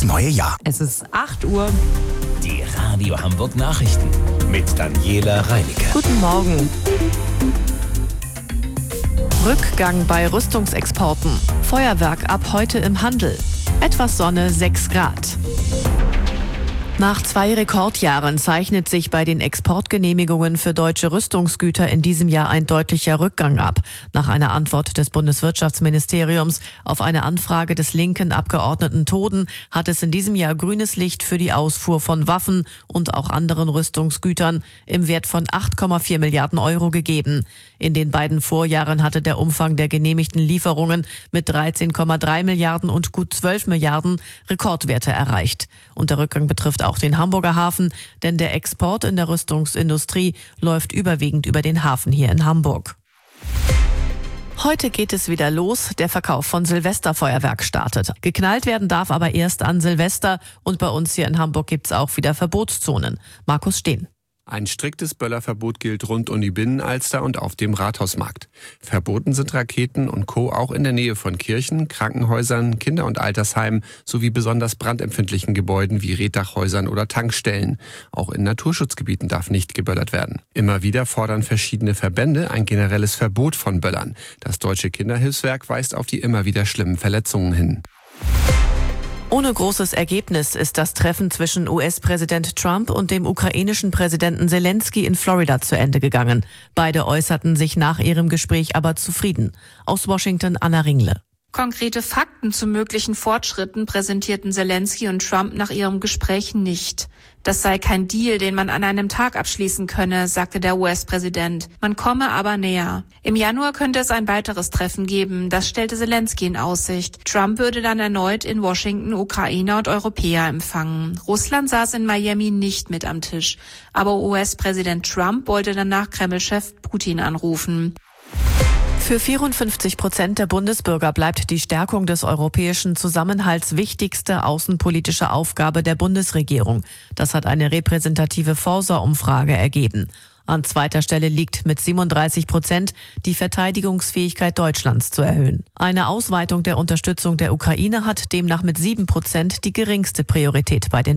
neue Jahr. Es ist 8 Uhr. Die Radio Hamburg Nachrichten mit Daniela Reinicke. Guten Morgen. Rückgang bei Rüstungsexporten. Feuerwerk ab heute im Handel. Etwas Sonne, 6 Grad. Nach 2 Rekordjahren zeichnet sich bei den Exportgenehmigungen für deutsche Rüstungsgüter in diesem Jahr ein deutlicher Rückgang ab. Nach einer Antwort des Bundeswirtschaftsministeriums auf eine Anfrage des linken Abgeordneten Toden hat es in diesem Jahr grünes Licht für die Ausfuhr von Waffen und auch anderen Rüstungsgütern im Wert von 8,4 Milliarden Euro gegeben. In den beiden Vorjahren hatte der Umfang der genehmigten Lieferungen mit 13,3 Milliarden und gut 12 Milliarden Rekordwerte erreicht. Und der Rückgang betrifft auch den Hamburger Hafen, denn der Export in der Rüstungsindustrie läuft überwiegend über den Hafen hier in Hamburg. Heute geht es wieder los. Der Verkauf von Silvesterfeuerwerk startet. Geknallt werden darf aber erst an Silvester. Und bei uns hier in Hamburg gibt's auch wieder Verbotszonen. Markus Steen. Ein striktes Böllerverbot gilt rund um die Binnenalster und auf dem Rathausmarkt. Verboten sind Raketen und Co. auch in der Nähe von Kirchen, Krankenhäusern, Kinder- und Altersheimen sowie besonders brandempfindlichen Gebäuden wie Reetdachhäusern oder Tankstellen. Auch in Naturschutzgebieten darf nicht geböllert werden. Immer wieder fordern verschiedene Verbände ein generelles Verbot von Böllern. Das Deutsche Kinderhilfswerk weist auf die immer wieder schlimmen Verletzungen hin. Ohne großes Ergebnis ist das Treffen zwischen US-Präsident Trump und dem ukrainischen Präsidenten Zelensky in Florida zu Ende gegangen. Beide äußerten sich nach ihrem Gespräch aber zufrieden. Aus Washington Anna Ringle. Konkrete Fakten zu möglichen Fortschritten präsentierten Zelensky und Trump nach ihrem Gespräch nicht. Das sei kein Deal, den man an einem Tag abschließen könne, sagte der US-Präsident. Man komme aber näher. Im Januar könnte es ein weiteres Treffen geben, das stellte Zelensky in Aussicht. Trump würde dann erneut in Washington Ukrainer und Europäer empfangen. Russland saß in Miami nicht mit am Tisch. Aber US-Präsident Trump wollte danach Kreml-Chef Putin anrufen. Für 54% der Bundesbürger bleibt die Stärkung des europäischen Zusammenhalts wichtigste außenpolitische Aufgabe der Bundesregierung. Das hat eine repräsentative Forsa-Umfrage ergeben. An zweiter Stelle liegt mit 37% die Verteidigungsfähigkeit Deutschlands zu erhöhen. Eine Ausweitung der Unterstützung der Ukraine hat demnach mit 7% die geringste Priorität bei den